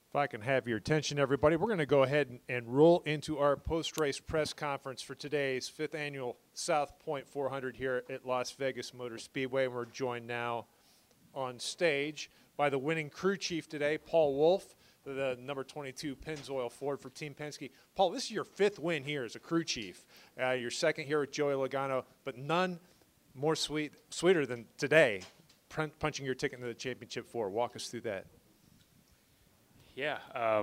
If I can have your attention, everybody, we're going to go ahead and roll into our post-race press conference for today's 5th annual South Point 400 here at Las Vegas Motor Speedway. We're joined now on stage by the winning crew chief today, Paul Wolfe, the number 22 Pennzoil Ford for Team Penske. Paul, this is your 5th win here as a crew chief. Your 2nd here with Joey Logano, but none more sweeter than today, punching your ticket into the championship 4. Walk us through that. Yeah,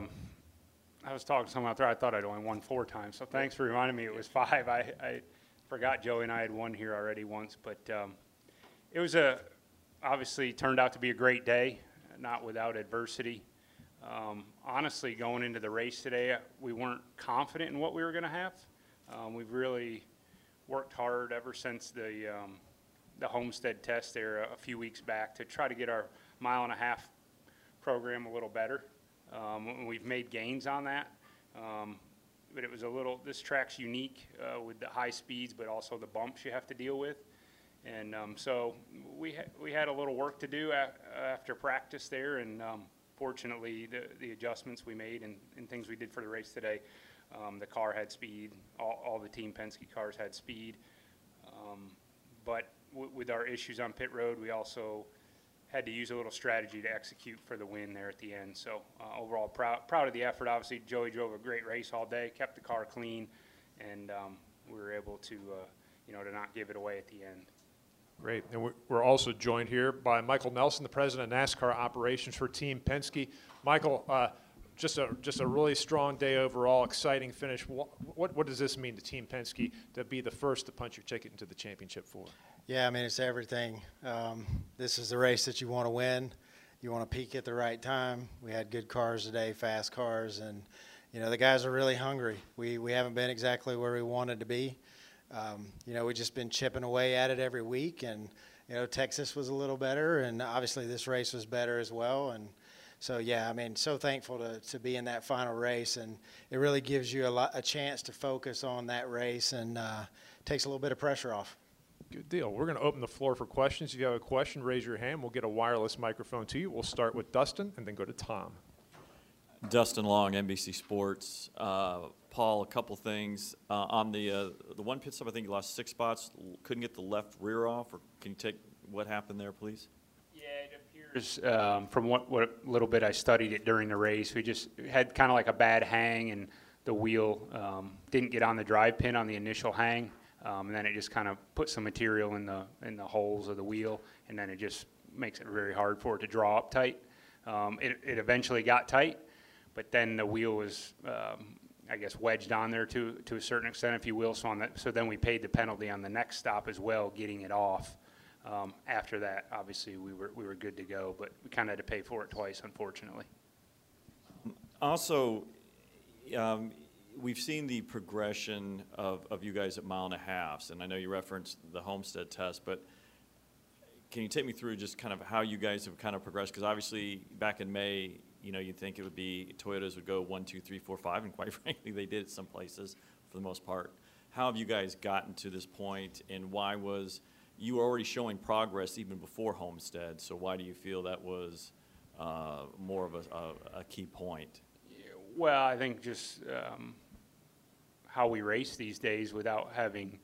I was talking to someone out there. I thought I'd only won 4 times, so thanks for reminding me it was 5. I forgot Joey and I had won here already once, but it was obviously turned out to be a great day, not without adversity. Honestly, going into the race today, we weren't confident in what we were going to have. We've really worked hard ever since the Homestead test there a few weeks back to try to get our mile-and-a-half program a little better. We've made gains on that, but it was this track's unique with the high speeds, but also the bumps you have to deal with. And so we had a little work to do after practice there, and fortunately the adjustments we made and things we did for the race today, the car had speed, all the Team Penske cars had speed, but with our issues on pit road, we also had to use a little strategy to execute for the win there at the end. So overall, proud of the effort. Obviously, Joey drove a great race all day, kept the car clean, and we were able to, to not give it away at the end. Great. And we're also joined here by Michael Nelson, the president of NASCAR operations for Team Penske. Michael, just a really strong day overall, exciting finish. What does this mean to Team Penske to be the first to punch your ticket into the championship 4? Yeah, I mean, it's everything. This is the race that you want to win. You want to peak at the right time. We had good cars today, fast cars, and, the guys are really hungry. We haven't been exactly where we wanted to be. We've just been chipping away at it every week, and, Texas was a little better, and obviously this race was better as well. And so, yeah, I mean, so thankful to be in that final race, and it really gives you a chance to focus on that race and takes a little bit of pressure off. Good deal. We're going to open the floor for questions. If you have a question, raise your hand. We'll get a wireless microphone to you. We'll start with Dustin and then go to Tom. Dustin Long, NBC Sports. Paul, a couple things. On the one pit stop, I think you lost 6 spots. Couldn't get the left rear off, or can you take what happened there, please? Yeah, it appears from what little bit I studied it during the race, we just had kind of like a bad hang, and the wheel didn't get on the drive pin on the initial hang. And then it just kind of put some material in the holes of the wheel, and then it just makes it very hard for it to draw up tight. It eventually got tight, but then the wheel was, wedged on there to a certain extent, if you will. So then we paid the penalty on the next stop as well, getting it off. After that, obviously, we were good to go, but we kind of had to pay for it twice, unfortunately. Also, we've seen the progression of you guys at mile-and-a-halves, and I know you referenced the Homestead test, but can you take me through just kind of how you guys have kind of progressed? Because obviously back in May, you'd think it would be Toyotas would go 1, 2, 3, 4, 5, and quite frankly, they did it some places for the most part. How have you guys gotten to this point, and why was you were already showing progress even before Homestead? So why do you feel that was more of a key point? Well, I think just how we race these days without having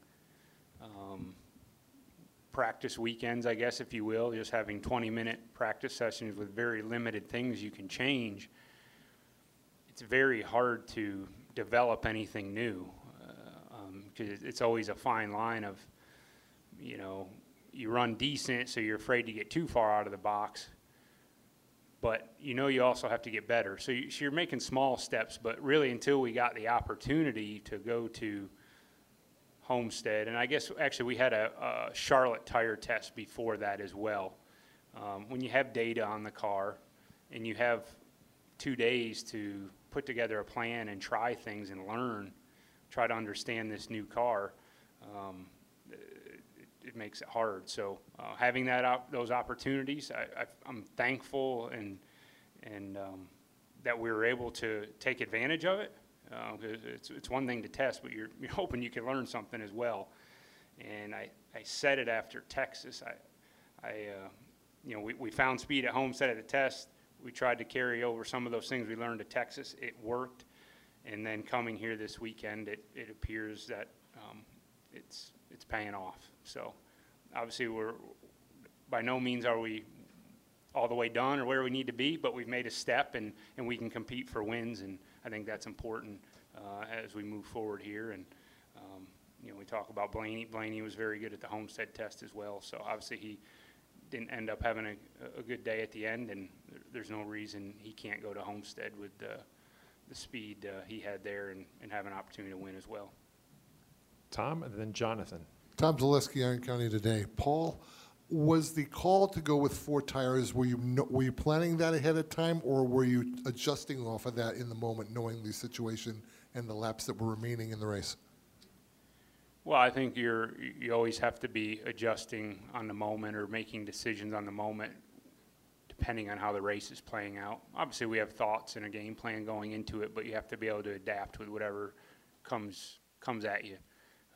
practice weekends, I guess, if you will, just having 20-minute practice sessions with very limited things you can change. It's very hard to develop anything new because it's always a fine line of, you run decent, so you're afraid to get too far out of the box. But you also have to get better. So you're making small steps, but really until we got the opportunity to go to Homestead, and I guess actually we had a Charlotte tire test before that as well. When you have data on the car and you have 2 days to put together a plan and try things and try to understand this new car, it makes it hard. So having those opportunities, I'm thankful and that we were able to take advantage of it. It's one thing to test, but you're hoping you can learn something as well. And I said it after Texas. We found speed at Homestead at the test. we tried to carry over some of those things we learned at Texas. It worked. And then coming here this weekend, it appears that it's paying off. So obviously by no means are we all the way done or where we need to be, but we've made a step, and we can compete for wins, and I think that's important as we move forward here. And we talk about Blaney. Blaney was very good at the Homestead test as well, so obviously he didn't end up having a good day at the end, and there's no reason he can't go to Homestead with the speed he had there and have an opportunity to win as well. Tom, and then Jonathan. Tom Zaleski, Iron County Today. Paul, was the call to go with 4 tires, were you planning that ahead of time, or were you adjusting off of that in the moment, knowing the situation and the laps that were remaining in the race? Well, I think you always have to be adjusting on the moment or making decisions on the moment depending on how the race is playing out. Obviously, we have thoughts and a game plan going into it, but you have to be able to adapt with whatever comes at you.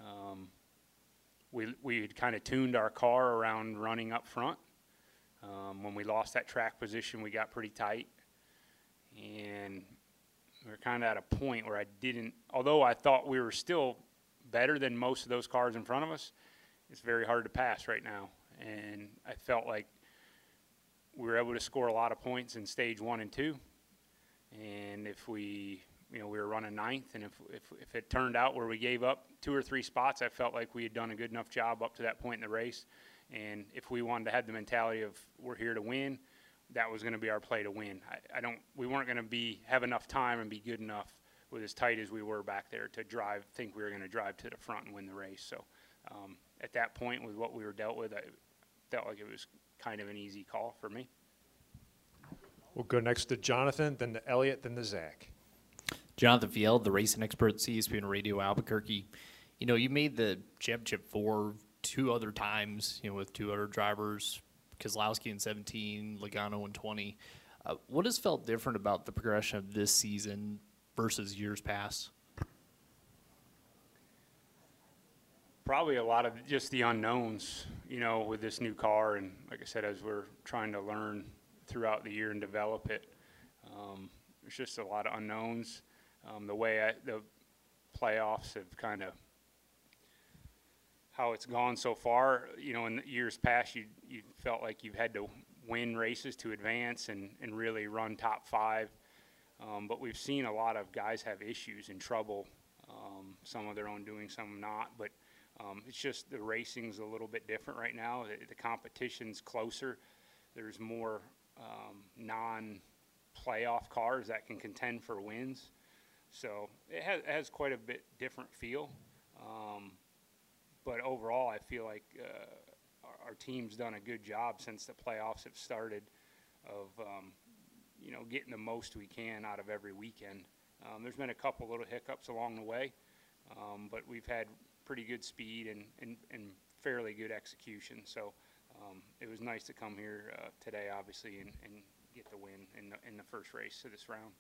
We had kind of tuned our car around running up front. When we lost that track position, we got pretty tight. And we were kind of at a point where although I thought we were still better than most of those cars in front of us, it's very hard to pass right now. And I felt like we were able to score a lot of points in stage 1 and 2. And if we were running 9th, and if it turned out where we gave up 2 or 3 spots, I felt like we had done a good enough job up to that point in the race. And if we wanted to have the mentality of we're here to win, that was going to be our play to win. We weren't going to have enough time and be good enough with as tight as we were back there to think we were going to drive to the front and win the race. So at that point, with what we were dealt with, I felt like it was kind of an easy call for me. We'll go next to Jonathan, then to Elliott, then to Zach. Jonathan Field, the racing expert, ESPN Radio Albuquerque. You made the championship 4 2 other times, with 2 other drivers, Kozlowski in 17, Logano in 20. What has felt different about the progression of this season versus years past? Probably a lot of just the unknowns, with this new car. And like I said, as we're trying to learn throughout the year and develop it, there's just a lot of unknowns. The way the playoffs have kind of how it's gone so far, in years past, you felt like you've had to win races to advance and really run top 5. But we've seen a lot of guys have issues and trouble, some of their own doing, some not. But it's just the racing's a little bit different right now. The competition's closer. There's more non-playoff cars that can contend for wins. So it has quite a bit different feel. But overall, I feel like our team's done a good job since the playoffs have started of getting the most we can out of every weekend. There's been a couple little hiccups along the way, but we've had pretty good speed and fairly good execution. So it was nice to come here today, obviously, and get the win in the first race of this round.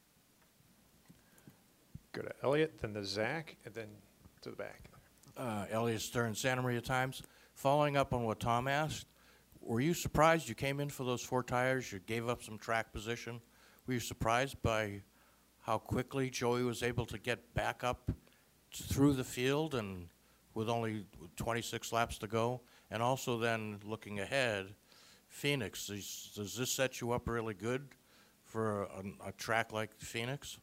Go to Elliott, then to Zach, and then to the back. Elliott Stern, Santa Maria Times. Following up on what Tom asked, were you surprised you came in for those 4 tires? You gave up some track position. Were you surprised by how quickly Joey was able to get back up through the field and with only 26 laps to go? And also then looking ahead, Phoenix, does this set you up really good for a track like Phoenix?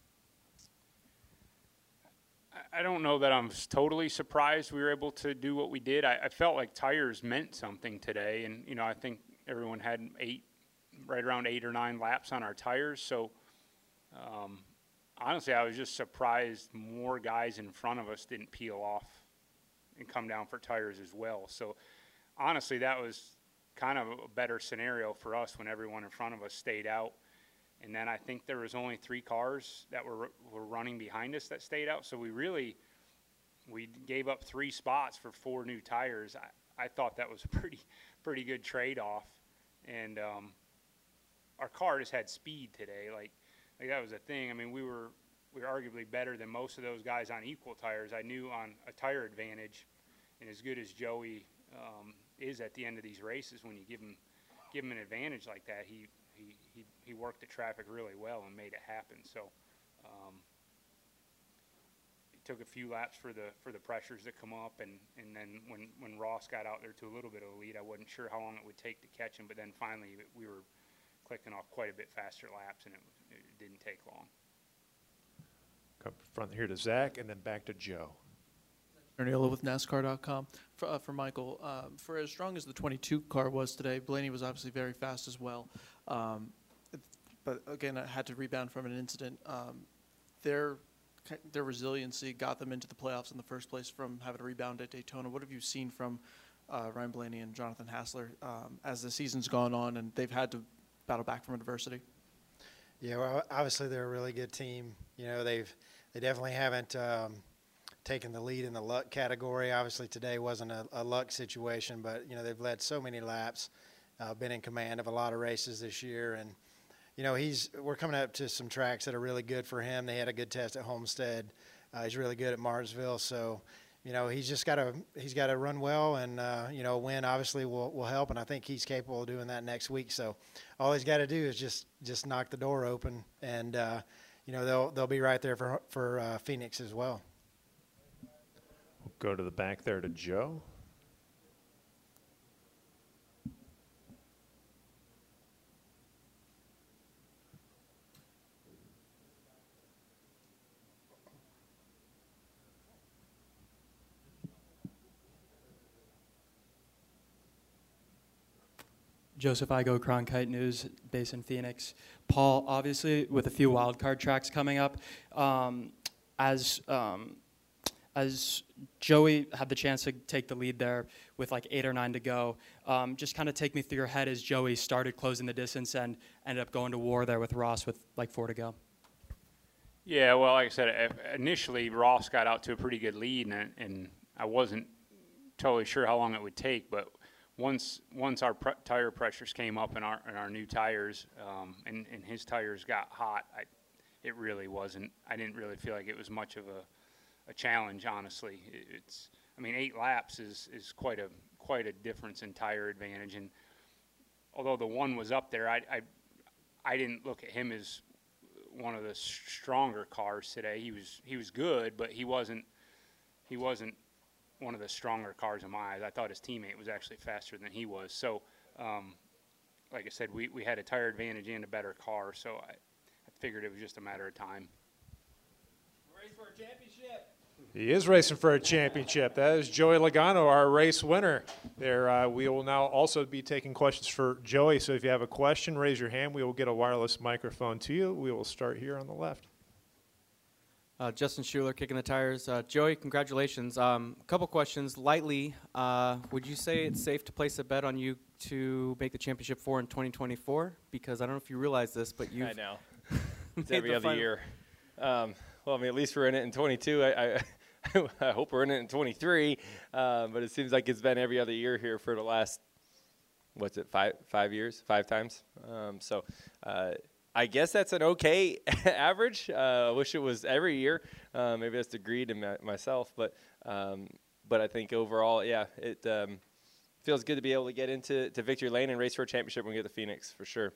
I don't know that I'm totally surprised we were able to do what we did. I felt like tires meant something today, and I think everyone had right around 8 or 9 laps on our tires. So honestly, I was just surprised more guys in front of us didn't peel off and come down for tires as well. So honestly, that was kind of a better scenario for us when everyone in front of us stayed out. And then I think there was only 3 cars that were running behind us that stayed out. So we gave up 3 spots for 4 new tires. I thought that was a pretty good trade-off. And our car just had speed today. Like that was a thing. I mean, we were arguably better than most of those guys on equal tires. I knew on a tire advantage, and as good as Joey is at the end of these races, when you give give him an advantage like that, he worked the traffic really well and made it happen. So it took a few laps for the pressures to come up, and then when Ross got out there to a little bit of a lead, I wasn't sure how long it would take to catch him, but then finally we were clicking off quite a bit faster laps, and it didn't take long. Come front here to Zach, and then back to Joe. Ernieola with NASCAR.com. For Michael, for as strong as the 22 car was today, Blaney was obviously very fast as well. But again, I had to rebound from an incident. Their resiliency got them into the playoffs in the first place from having a rebound at Daytona. What have you seen from Ryan Blaney and Jonathan Hassler as the season's gone on and they've had to battle back from adversity? Yeah, well, obviously they're a really good team. You know, they definitely haven't taken the lead in the luck category. Obviously today wasn't a luck situation, but you know they've led so many laps, been in command of a lot of races this year, and you know we're coming up to some tracks that are really good for him. They had a good test at Homestead. He's really good at Martinsville, so you know he's got to run well, and you know win obviously will help, and I think he's capable of doing that next week. So all he's got to do is just knock the door open, and you know they'll be right there for Phoenix as well. We'll go to the back there to Joe. Joseph Igo, Cronkite News, based in Phoenix. Paul, obviously, with a few wildcard tracks coming up, as Joey had the chance to take the lead there with like 8 or 9 to go, just kind of take me through your head as Joey started closing the distance and ended up going to war there with Ross with like 4 to go. Yeah, well, like I said, initially Ross got out to a pretty good lead, and I wasn't totally sure how long it would take, but once our tire pressures came up in our new tires, and his tires got hot, it really wasn't. I didn't really feel like it was much of a challenge, honestly. I mean, 8 laps is quite a difference in tire advantage, and although the one was up there, I didn't look at him as one of the stronger cars today. He was good, but he wasn't one of the stronger cars in my eyes. I thought his teammate was actually faster than he was. So, like I said, we had a tire advantage and a better car, so I figured it was just a matter of time. Race for a championship. He is racing for a championship. That is Joey Logano, our race winner. There, we will now also be taking questions for Joey. So if you have a question, raise your hand. We will get a wireless microphone to you. We will start here on the left. Justin Schuler, Kicking the Tires. Joey, congratulations. Couple questions. Lightly, would you say it's safe to place a bet on you to make the championship 4 in 2024? Because I don't know if you realize this, but you. I know. It's every other year. Well, I mean, at least we're in it in 22. I hope we're in it in 23. But it seems like it's been every other year here for the last, what's it, five years, 5 times. So I guess that's an okay average. I wish it was every year. Maybe that's the greed in myself. But I think overall, yeah, it feels good to be able to get into victory lane and race for a championship when we get to Phoenix, for sure.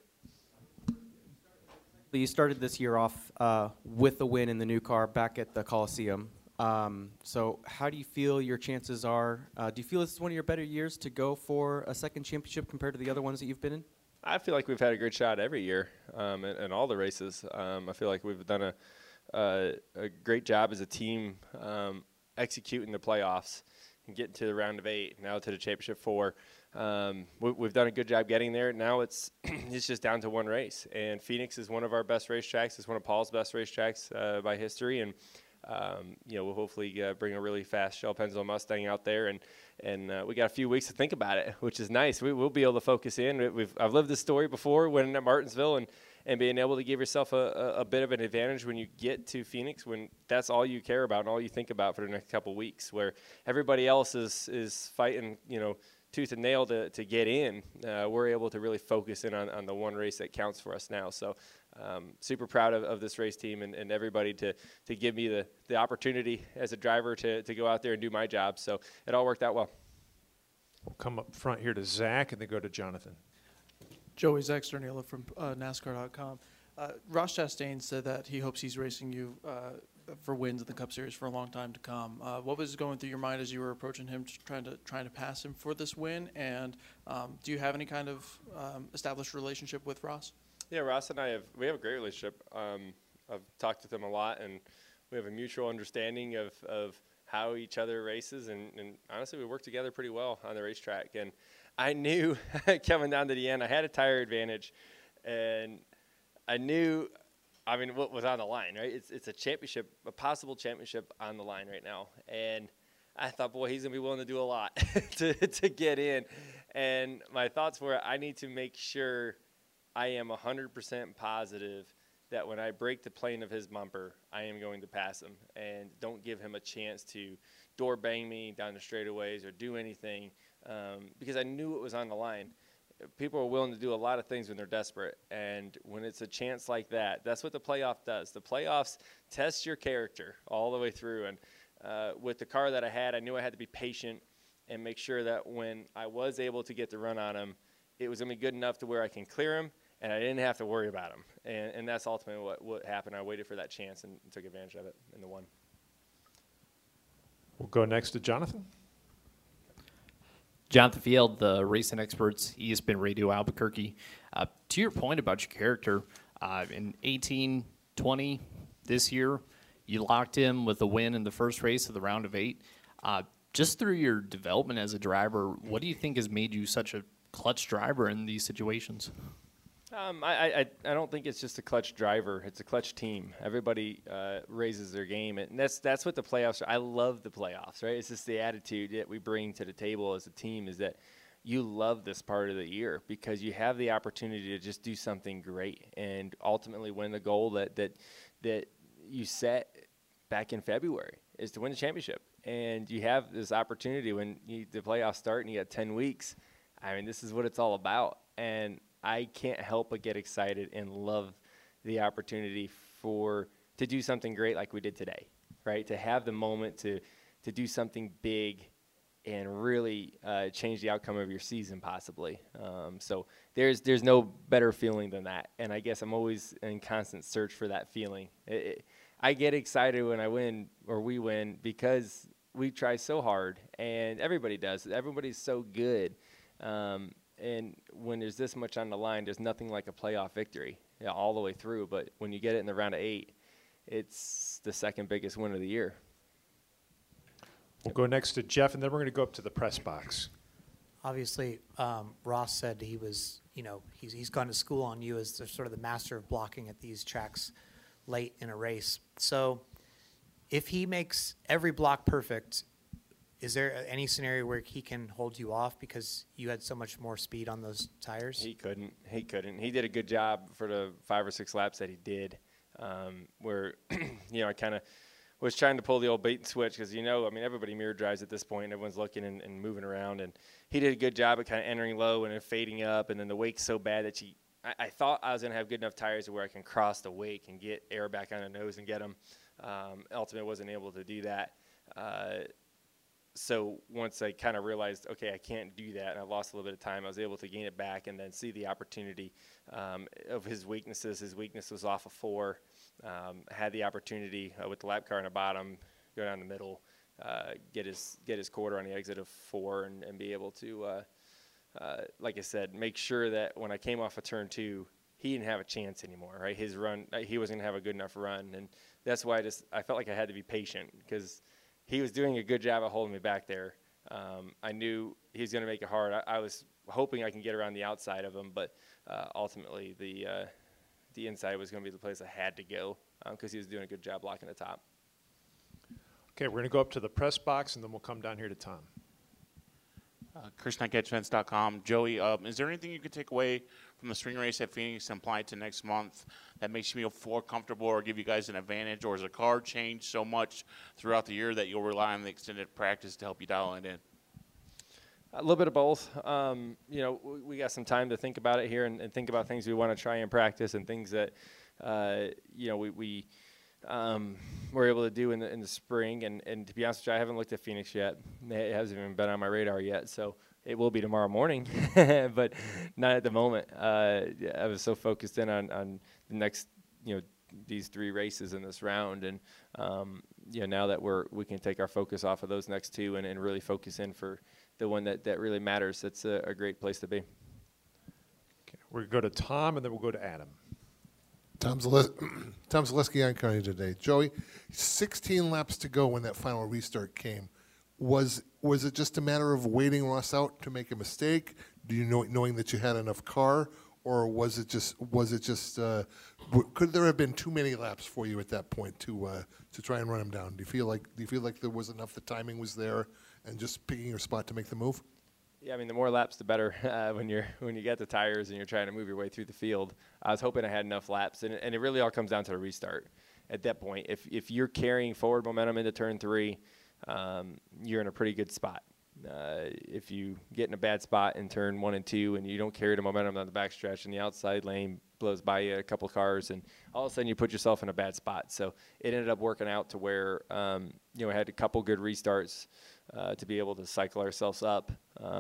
You started this year off with a win in the new car back at the Coliseum. So how do you feel your chances are? Do you feel this is one of your better years to go for a second championship compared to the other ones that you've been in? I feel like we've had a good shot every year in all the races. I feel like we've done a great job as a team executing the playoffs and getting to the round of 8, now to the championship 4. We've done a good job getting there. Now it's just down to one race, and Phoenix is one of our best racetracks. It's one of Paul's best racetracks by history, and we'll hopefully bring a really fast Shell Pennzoil Mustang out there, and we got a few weeks to think about it, which is nice. We'll be able to focus in. I've lived this story before, winning at Martinsville, and being able to give yourself a bit of an advantage when you get to Phoenix, when that's all you care about and all you think about for the next couple of weeks, where everybody else is fighting, tooth and nail to get in. We're able to really focus in on the one race that counts for us now. So super proud of this race team and everybody to give me the opportunity as a driver to go out there and do my job. So it all worked out well. We'll come up front here to Zach and then go to Jonathan. Joey Zach Sterniolo from NASCAR.com. Ross Chastain said that he hopes he's racing you for wins in the Cup Series for a long time to come. What was going through your mind as you were approaching him, trying to pass him for this win? And do you have any kind of established relationship with Ross? Yeah, Ross and I have a great relationship. I've talked with him a lot, and we have a mutual understanding of how each other races, and honestly, we work together pretty well on the racetrack. And I knew coming down to the end, I had a tire advantage, and I knew, what was on the line, right? It's a championship, a possible championship on the line right now. And I thought, boy, he's going to be willing to do a lot to get in. And my thoughts were, I need to make sure I am 100% positive that when I break the plane of his bumper, I am going to pass him and don't give him a chance to door bang me down the straightaways or do anything because I knew it was on the line. People are willing to do a lot of things when they're desperate, and when it's a chance like that, that's what the playoff does. The playoffs test your character all the way through, and with the car that I had, I knew I had to be patient and make sure that when I was able to get the run on him, it was going to be good enough to where I can clear him, and I didn't have to worry about him. And that's ultimately what happened. I waited for that chance and took advantage of it in the one. We'll go next to Jonathan. Jonathan Field, the Racing Experts, ESPN Radio Albuquerque. To your point about your character, in 18, 20 this year, you locked him with a win in the first race of the round of 8. Just through your development as a driver, what do you think has made you such a clutch driver in these situations? I don't think it's just a clutch driver. It's a clutch team. Everybody raises their game, and that's what the playoffs are. I love the playoffs, right? It's just the attitude that we bring to the table as a team is that you love this part of the year because you have the opportunity to just do something great and ultimately win the goal that you set back in February is to win the championship. And you have this opportunity when the playoffs start and you got 10 weeks. This is what it's all about. And I can't help but get excited and love the opportunity to do something great like we did today, right? To have the moment to do something big and really change the outcome of your season possibly. So there's no better feeling than that. And I guess I'm always in constant search for that feeling. I get excited when I win or we win because we try so hard, and everybody does. Everybody's so good. And when there's this much on the line, there's nothing like a playoff victory all the way through. But when you get it in the round of 8, it's the second biggest win of the year. We'll go next to Jeff, and then we're going to go up to the press box. Obviously, Ross said he was, he's gone to school on you as sort of the master of blocking at these tracks late in a race. So if he makes every block perfect, is there any scenario where he can hold you off because you had so much more speed on those tires? He couldn't. He did a good job for the 5 or 6 laps that he did, where, I kind of was trying to pull the old bait and switch because, everybody mirror drives at this point. Everyone's looking and moving around. And he did a good job at kind of entering low and then fading up. And then the wake's so bad that I thought I was going to have good enough tires to where I can cross the wake and get air back on the nose and get him. Ultimately, wasn't able to do that. So once I kind of realized, okay, I can't do that, and I lost a little bit of time, I was able to gain it back and then see the opportunity of his weaknesses. His weakness was off of 4. Had the opportunity with the lap car in the bottom, go down the middle, get his quarter on the exit of 4, and be able to, like I said, make sure that when I came off of turn 2, he didn't have a chance anymore, right? His run, he wasn't going to have a good enough run, and that's why I felt like I had to be patient because he was doing a good job of holding me back there. I knew he was going to make it hard. I was hoping I can get around the outside of him, but ultimately the inside was going to be the place I had to go because he was doing a good job blocking the top. Okay, we're going to go up to the press box, and then we'll come down here to Tom. Chris Knight, CatchFence.com. Joey, is there anything you could take away from the spring race at Phoenix and apply to next month that makes you feel more comfortable or give you guys an advantage? Or has the car changed so much throughout the year that you'll rely on the extended practice to help you dial it in? A little bit of both. We got some time to think about it here and think about things we want to try and practice and things that, we were able to do in the spring. And to be honest with you, I haven't looked at Phoenix yet. It hasn't even been on my radar yet. So It will be tomorrow morning, but not at the moment. I was so focused in on the next, these 3 races in this round, and now that we can take our focus off of those next 2 and really focus in for the one that really matters. That's a great place to be. Okay, we're going to go to Tom, and then we'll go to Adam. Tom Zaleski, Iron County today. Joey, 16 laps to go when that final restart came. Was it just a matter of waiting Ross out to make a mistake? Do you knowing that you had enough car, or was it just could there have been too many laps for you at that point to try and run him down? Do you feel like there was enough? The timing was there, and just picking your spot to make the move? Yeah, I mean, the more laps, the better. When you get the tires and you're trying to move your way through the field, I was hoping I had enough laps, and it really all comes down to the restart. At that point, if you're carrying forward momentum into turn 3. You're in a pretty good spot. If you get in a bad spot in turn 1 and 2 and you don't carry the momentum on the backstretch and the outside lane blows by you a couple cars, and all of a sudden you put yourself in a bad spot. So it ended up working out to where we had a couple good restarts to be able to cycle ourselves up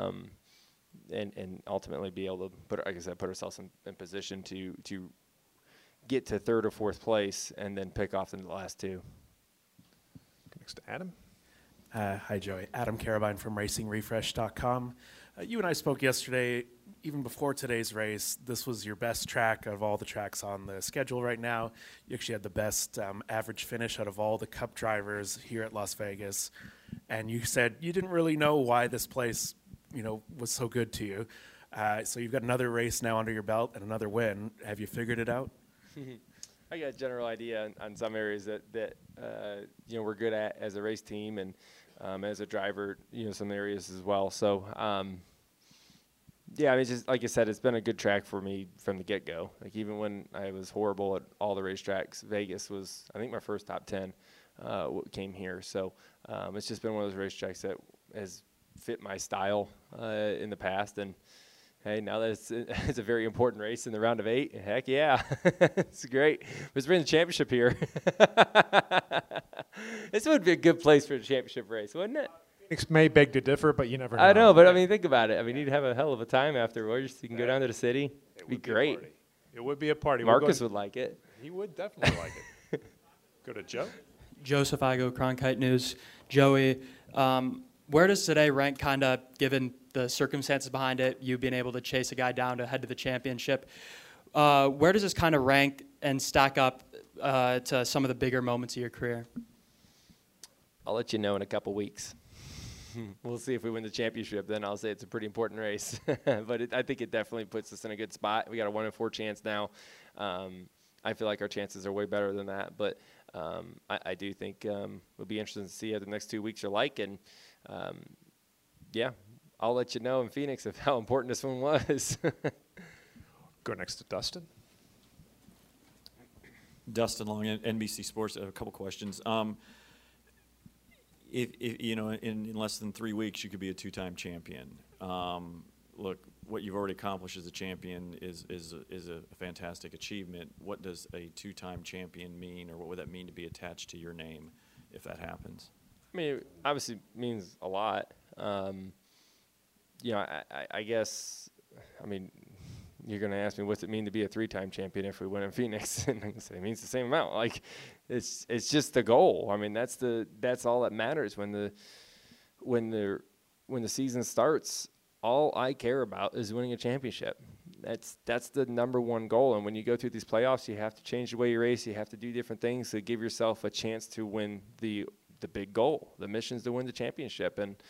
and ultimately be able to put ourselves in position to get to 3rd or 4th place and then pick off in the last 2. Next to Adam. Hi, Joey. Adam Carabine from RacingRefresh.com. You and I spoke yesterday, even before today's race. This was your best track out of all the tracks on the schedule right now. You actually had the best average finish out of all the Cup drivers here at Las Vegas. And you said you didn't really know why this place, was so good to you. So you've got another race now under your belt and another win. Have you figured it out? I got a general idea on some areas that we're good at as a race team, and as a driver, some areas as well. So, just like I said, it's been a good track for me from the get-go. Like, even when I was horrible at all the racetracks, Vegas was, I think, my first top 10 came here. So it's just been one of those racetracks that has fit my style in the past, and hey, now that it's a very important race in the round of 8, heck yeah, it's great. But we're in the championship here. This would be a good place for a championship race, wouldn't it? Phoenix may beg to differ, but you never know. I know, but I mean, think about it. I mean, you'd have a hell of a time afterwards. You can go down to the city. It'd be great. It would be a party. Marcus would like it. He would definitely like it. Go to Joe. Joseph Igo, Cronkite News. Joey, where does today rank, kind of given the circumstances behind it, you being able to chase a guy down to head to the championship? Where does this kind of rank and stack up to some of the bigger moments of your career? I'll let you know in a couple weeks. We'll see if we win the championship. Then I'll say it's a pretty important race. But I think it definitely puts us in a good spot. We got a 1 in 4 chance now. I feel like our chances are way better than that. But I do think it'll be interesting to see how the next 2 weeks are like. And, I'll let you know in Phoenix of how important this one was. Go next to Dustin. Dustin Long, NBC Sports. A couple questions. If in less than 3 weeks you could be a 2-time champion. Look, what you've already accomplished as a champion is a fantastic achievement. What does a 2-time champion mean, or what would that mean to be attached to your name if that happens? I mean, it obviously means a lot. I guess, you're going to ask me what's it mean to be a 3-time champion if we win in Phoenix, and I'm going to say it means the same amount. Like, it's just the goal. I mean, that's all that matters when the season starts. All I care about is winning a championship. That's the number one goal. And when you go through these playoffs, you have to change the way you race. You have to do different things to give yourself a chance to win the big goal. The mission's to win the championship. And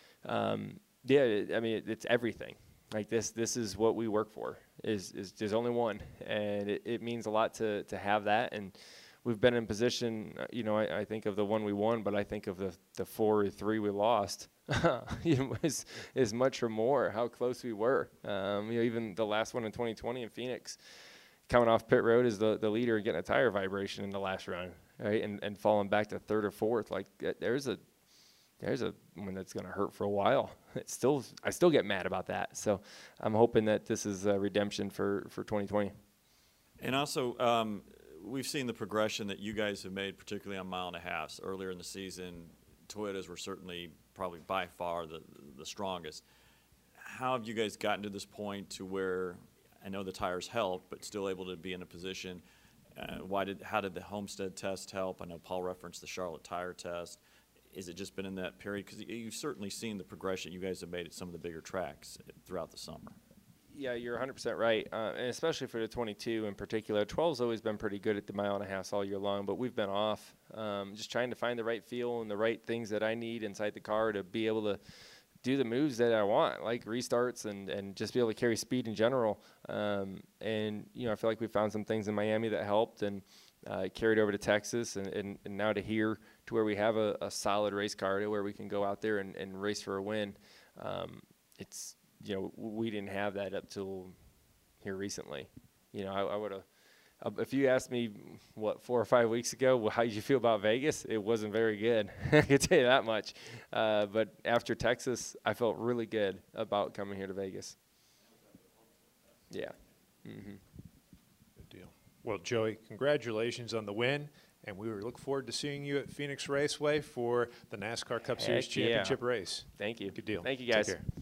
it's everything. Like this is what we work for. Is there's only one, and it means a lot to have that. And we've been in position. I think of the one we won, but I think of the 4 or 3 we lost. is much or more how close we were. Even the last one in 2020 in Phoenix, coming off pit road as the leader and getting a tire vibration in the last run, right, and falling back to 3rd or 4th. Like there's a one that's going to hurt for a while. I still get mad about that. So I'm hoping that this is a redemption for 2020. And also, we've seen the progression that you guys have made, particularly on 1.5 miles. Earlier in the season, Toyotas were certainly probably by far the strongest. how have you guys gotten to this point to where, I know the tires help, but still able to be in a position? How did the Homestead test help? I know Paul referenced the Charlotte tire test. Is it just been in that period? Because you've certainly seen the progression you guys have made at some of the bigger tracks throughout the summer. Yeah, you're 100% right, and especially for the 22 in particular. 12's always been pretty good at the mile and a half all year long, but we've been off. Just trying to find the right feel and the right things that I need inside the car to be able to do the moves that I want, like restarts and just be able to carry speed in general. And, you know, I feel like we found some things in Miami that helped and carried over to Texas and now to here to where we have a solid race car to where we can go out there and race for a win. It's, you know, we didn't have that up till here recently. You know, I would have, if you asked me, 4 or 5 weeks ago, well, how did you feel about Vegas? It wasn't very good. I can tell you that much. But after Texas, I felt really good about coming here to Vegas. Yeah. Mm-hmm. Good deal. Well, Joey, congratulations on the win, and we look forward to seeing you at Phoenix Raceway for the NASCAR Cup Series Heck yeah. Championship race. Thank you. Good deal. Thank you, Take guys. care.